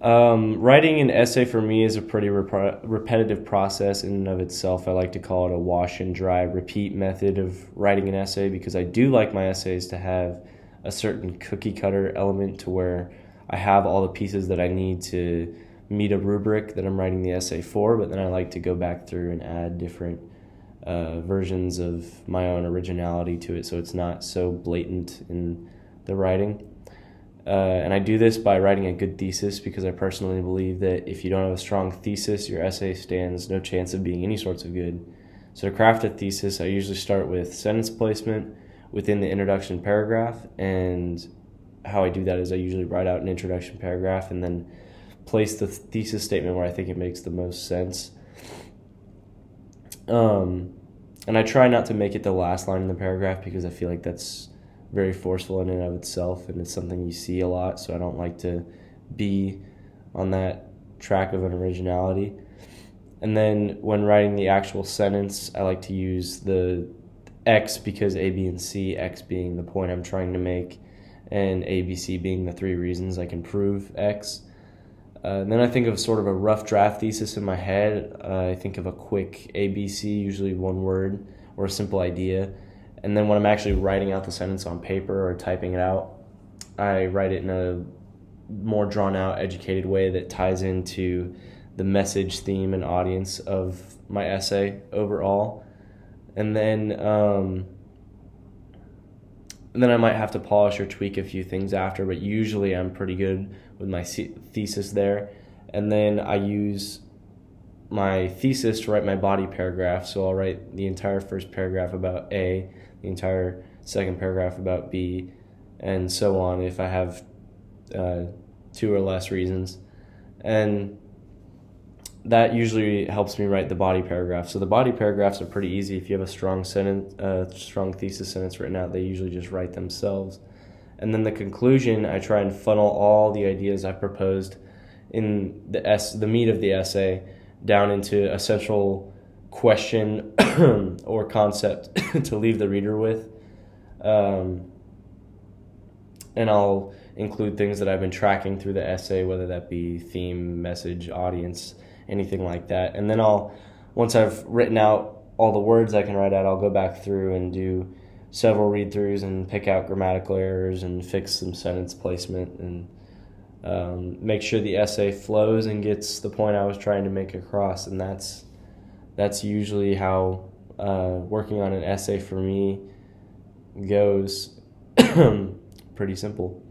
Writing an essay for me is a pretty repetitive process in and of itself. I like to call it a wash and dry repeat method of writing an essay because I do like my essays to have a certain cookie cutter element to where I have all the pieces that I need to meet a rubric that I'm writing the essay for, but then I like to go back through and add different versions of my own originality to it so it's not so blatant in the writing. And I do this by writing a good thesis because I personally believe that if you don't have a strong thesis, your essay stands no chance of being any sorts of good. So to craft a thesis, I usually start with sentence placement within the introduction paragraph, and how I do that is I usually write out an introduction paragraph and then place the thesis statement where I think it makes the most sense. And I try not to make it the last line in the paragraph because I feel like that's very forceful in and of itself, and it's something you see a lot, so I don't like to be on that track of an originality. And then when writing the actual sentence, I like to use the X because A, B, and C, X being the point I'm trying to make, and A, B, C being the three reasons I can prove X. And then I think of sort of a rough draft thesis in my head. I think of a quick ABC, usually one word, or a simple idea. And then when I'm actually writing out the sentence on paper or typing it out, I write it in a more drawn-out, educated way that ties into the message, theme, and audience of my essay overall. And then I might have to polish or tweak a few things after, but usually I'm pretty good with my thesis there. And then I use my thesis to write my body paragraph. So I'll write the entire first paragraph about A, the entire second paragraph about B, and so on if I have two or less reasons. And that usually helps me write the body paragraph. So the body paragraphs are pretty easy. If you have a strong strong thesis sentence written out, they usually just write themselves. And then the conclusion, I try and funnel all the ideas I proposed in the meat of the essay down into a central question or concept to leave the reader with. And I'll include things that I've been tracking through the essay, whether that be theme, message, audience, anything like that. And then once I've written out all the words I can write out, I'll go back through and do several read-throughs and pick out grammatical errors and fix some sentence placement and make sure the essay flows and gets the point I was trying to make across. And that's usually how working on an essay for me goes. Pretty simple.